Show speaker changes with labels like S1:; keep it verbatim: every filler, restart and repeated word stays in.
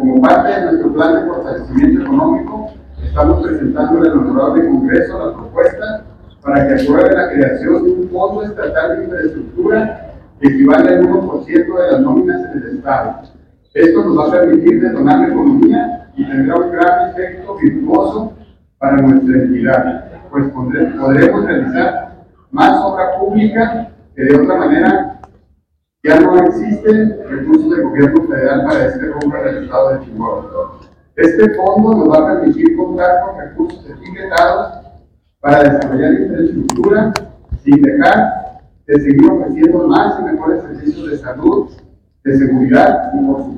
S1: Como parte de nuestro plan de fortalecimiento económico, estamos presentando al honorable Congreso la propuesta para que apruebe la creación de un fondo estatal de infraestructura que equivale al uno por ciento de las nóminas en el Estado. Esto nos va a permitir detonar la economía y tendrá un gran efecto virtuoso para nuestra entidad, pues podremos realizar más obra pública que de otra manera ya no existen recursos del gobierno federal para este rubro en el estado de Chihuahua. Este fondo nos va a permitir contar con recursos etiquetados para desarrollar infraestructura sin dejar de seguir ofreciendo más y mejores servicios de salud, de seguridad y por supuesto